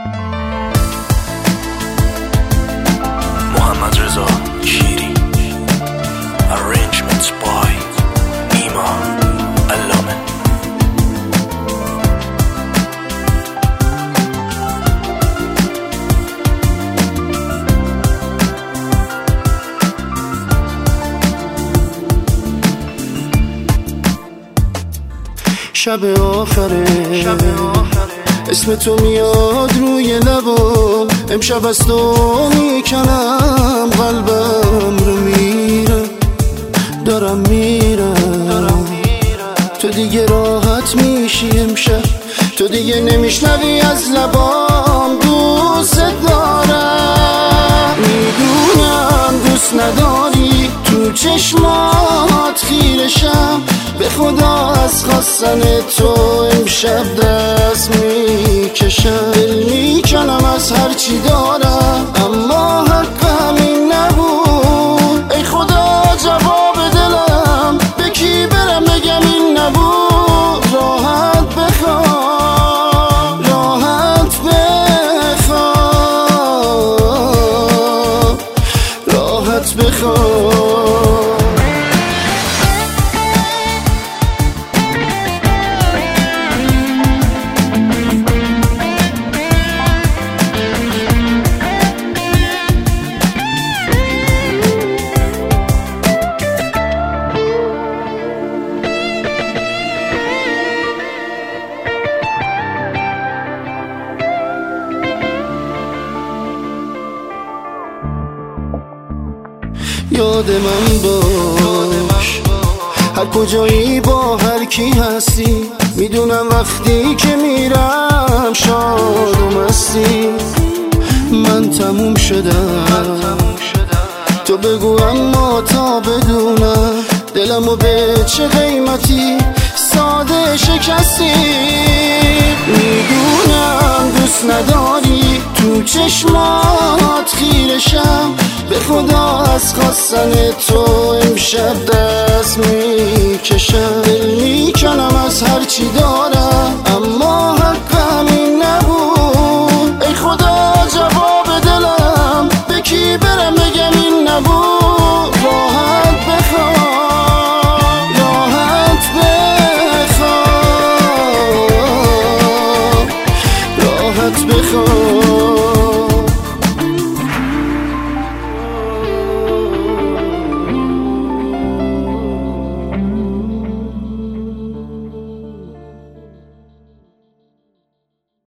محمد رضا شیری Arrangements by ایمان علامه. شب آخره اسم تو میاد روی لبام، امشب از تو میکنم قلبم رو میره، دارم میرم. تو دیگه راحت میشی امشب، تو دیگه نمیشنوی از لبام دوست دارم. میدونم دوست نداری، تو چشمات خیرشم، به خدا از خواستن تو امشب دست میکشم. دل میکنم از هرچی دارم، اما حقم این نبود. ای خدا جواب دلم، به کی برم بگم این نبود. راحت بخواب، راحت بخواب، راحت بخواب. یاد من باش، هر کجایی با هر کی هستی. میدونم وقتی که میرم شاد و مستی. من تموم شدم، تو بگو اما تا بدونم دلمو به چه قیمتی ساده شکستی. میدونم دوست نداری، تو چشمات خیرشم، به خدا از خواستن تو امشب دست میکشم. دل میکنم از هرچی دارم، اما حقم این نبود. ای خدا جواب دلم، به کی برم بگم این نبود. راحت بخواب، راحت بخواب، راحت بخواب.